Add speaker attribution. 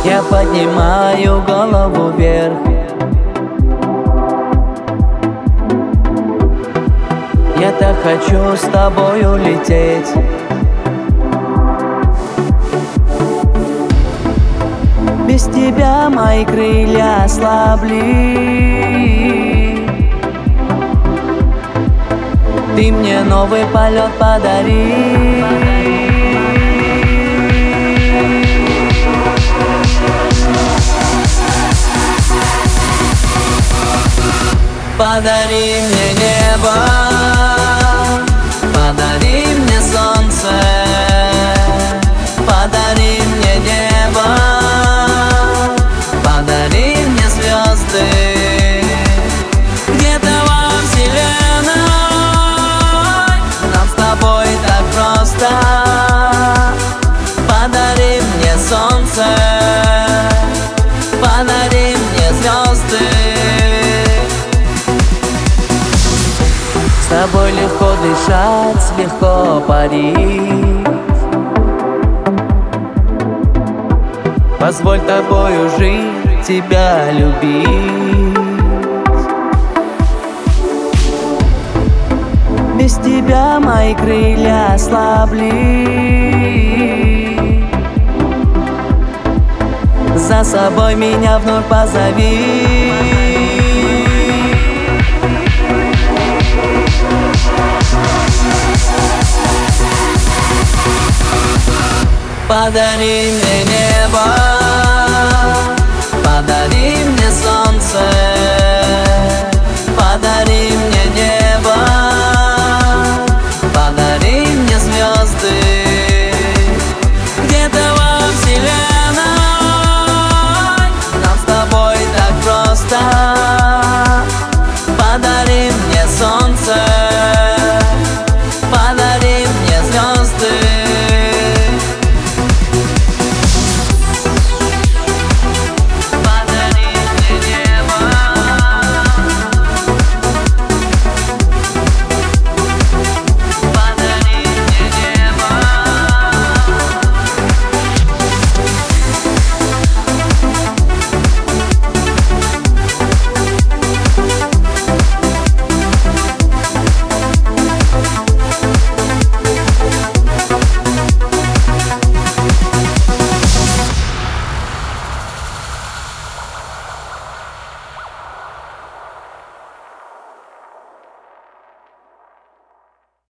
Speaker 1: Я поднимаю голову вверх. Я так хочу с тобой улететь. Без тебя мои крылья ослабли. Ты мне новый полет подари. Подари мне небо, подари мне солнце, подари мне небо, подари мне звезды. Где-то во вселенной нам с тобой так просто. Подари мне солнце, подари мне звезды. С тобой легко дышать, легко парить. Позволь тобою жить, тебя любить. Без тебя мои крылья ослабли. За собой меня вновь позови. Подари мне небо,